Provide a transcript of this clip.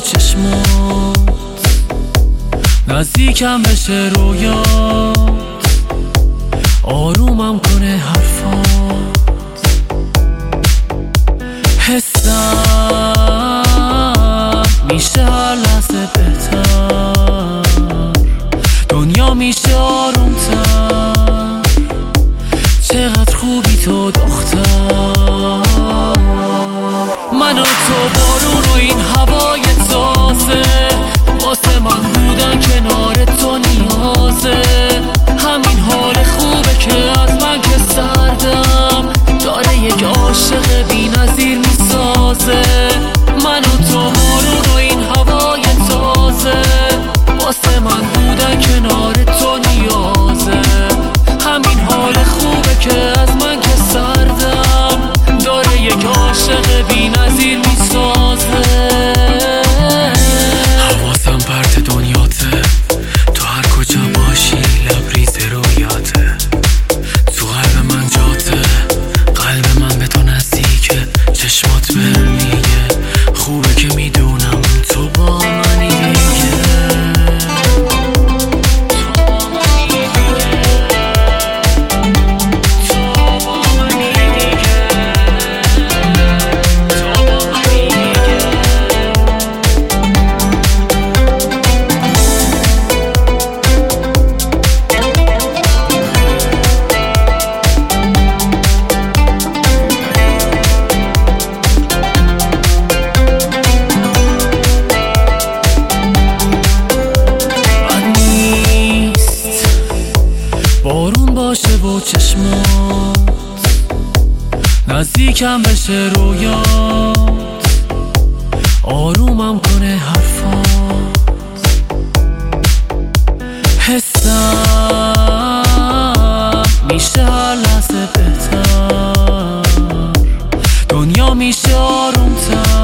چشمات، نزدیکم بشه رویات، آرومم کنه حرفات. حسم میشه هر لحظه بهتر، دنیا میشه آرومتر. چقدر خوبی تو دختر، من و تو بارون و این هوای تازه، واسه من بودن کنار تو نیازه. همین حال خوبه که از من که سردم داره یک عاشق بی نظیر میسازه. من و تو بارون و این هوای تازه، واسه من بودن کنار تو نیازه. همین حال خوبه که از من که سردم داره یک عاشق بی نظیر میسازه. حواسم پرت دنیاته، تو هر کجا باشی لبریز رویاته. تو قلب من جاته، قلب من به تو نزدیکه. چشمات بهم میگه خوبه که میدونم تو با منی دیگه. بارون باشه و چشمات، نزدیکم بشه رویات، آرومم کنه حرفات. حسم میشه هر لحظه بهتر، دنیا میشه آرومتر.